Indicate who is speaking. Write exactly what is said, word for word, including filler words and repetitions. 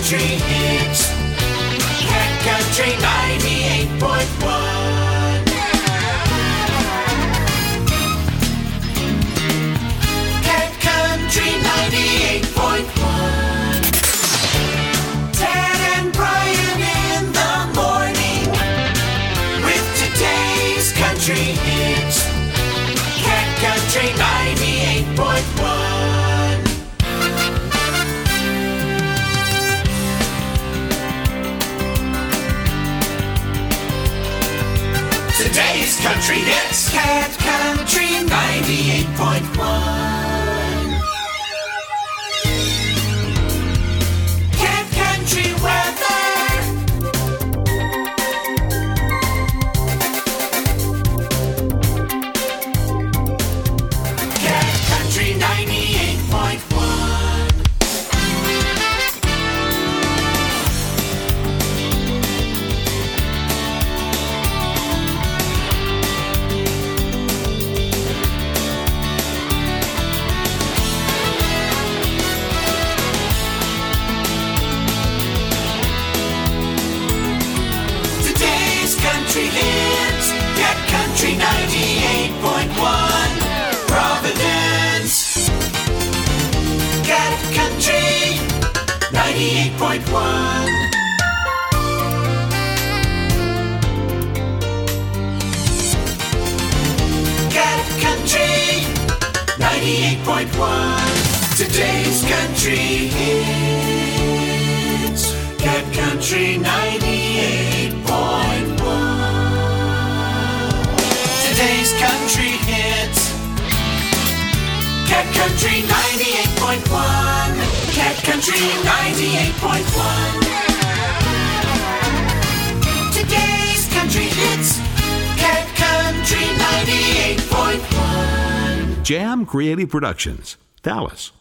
Speaker 1: Country hits. Cat Country ninety-eight point one. Cat Country ninety-eight point one. Ted and Brian in the morning with today's country hits. Cat Country ninety-eight point one. Today's country hits. Cat Country ninety-eight point one. Cat Country weather. Cat Country ninety-eight point one. Country hits. Cat Country ninety-eight point one. Providence. Cat Country ninety-eight point one. Cat Country ninety-eight point one. Today's country hits. Cat Country ninety-eight point one. Today's country hits. Cat Country ninety-eight point one. Cat Country ninety-eight point one. Today's country hits. Cat Country ninety-eight point one.
Speaker 2: Jam Creative Productions, Dallas.